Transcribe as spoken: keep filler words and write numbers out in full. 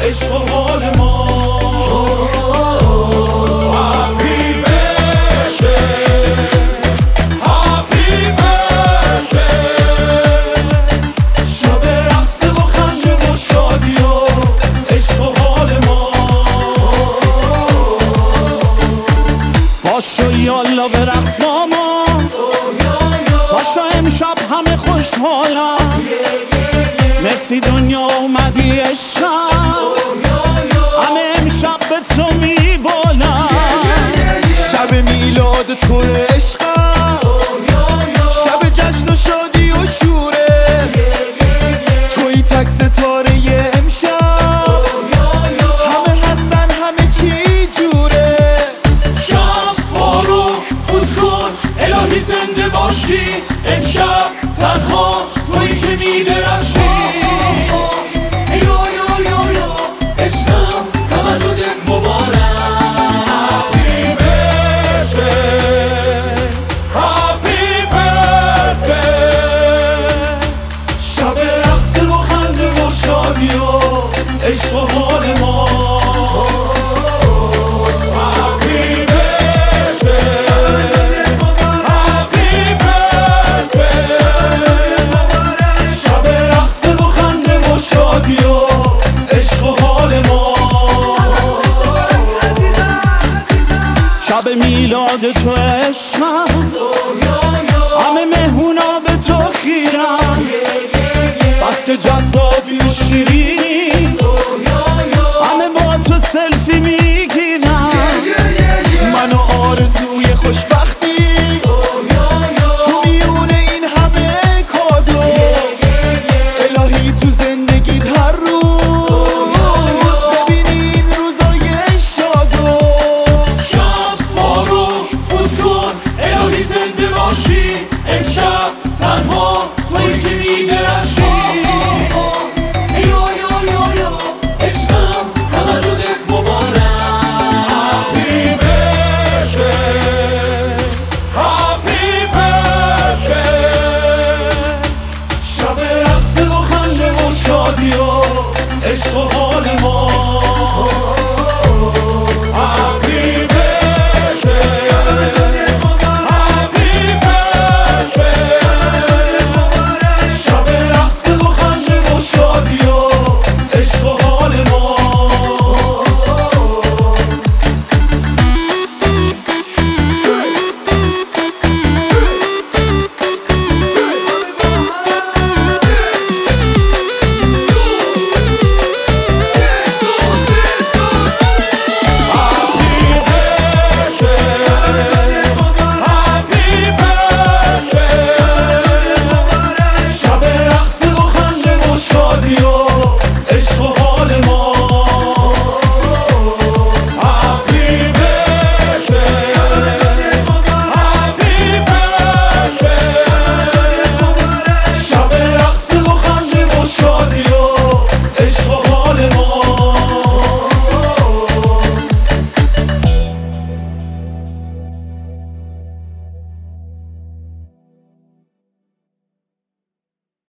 عشق و حال ما. Happy birthday Happy birthday شب رقص و خنده و شادی و عشق و حال ما. باشو یالا به رقص ماما، باشو امشب همه خوشحالم. مرسی دنیا اومدی عشقم، همه امشب به تو میبالم. شب میلاد تو عشقم، شب جشن و شادی و شوره. توی تک ستاره امشب، همه هستن همه چی جوره. شب بارو فوت کن الهی زنده باشی، امشب تنها تویی که میدرخشی. یو یو یو یو عشقم تولدت مبارک. Happy birthday Happy birthday شب رقص و خنده و شادی و عشق و حال ما. Happy birthday Happy birthday شب رقص و خنده و شادی و عشق و حال ما. شب میلاد تو عشقم، همه مهمونا به تو خیرم. بس که جذابی و شیرینی،